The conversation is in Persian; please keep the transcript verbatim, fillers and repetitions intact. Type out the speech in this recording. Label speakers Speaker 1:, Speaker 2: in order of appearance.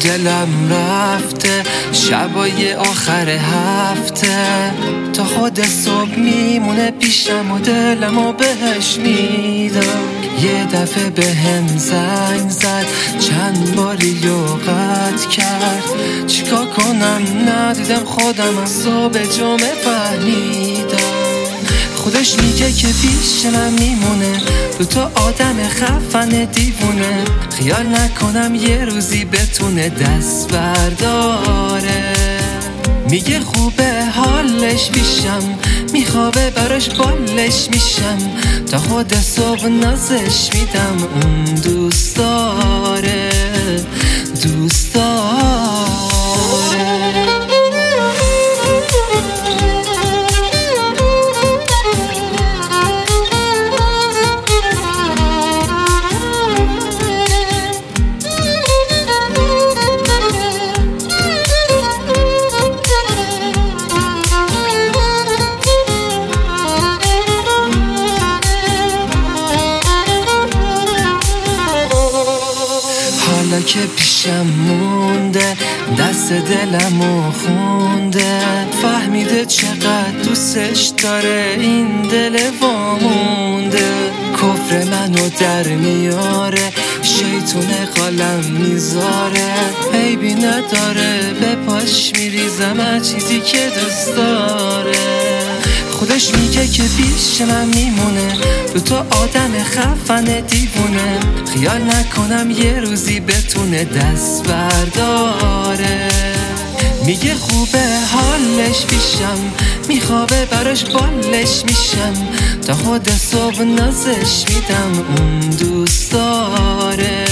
Speaker 1: دلم رفته شبای آخر هفته، تا خود صبح میمونه پیشم و دلمو بهش میدم. یه دفعه به هم زنگ زد چند باری قطع کرد، چیکار کنم ندیدم خودم از صبح جمعه فهمیدم. خودش میگه که پیش من میمونه دو تا آدم خفن دیوونه، خیال نکنم یه روزی بتونه دست برداره. میگه خوبه حالش میشم، میخوابه براش بالش میشم، تا خود صبح نازش میدم. اون دوست داره دوست داره. حالا که پیشم مونده دست دلمو خونده، فهمیده چقدر دوستش داره این دل وامونده. کفر منو در میاره شیطون قلم میذاره، عیبی نداره به پاش میریزم هر چیزی که دوست داره. خودش میگه که پیش من میمونه دو تا آدم خفن دیوونه، خیال نکنم یه روزی بتونه دست برداره. میگه خوبه حالش پیشم، میخوابه براش بالش میشم، تا خود صبح نازش میدم. اون دوست داره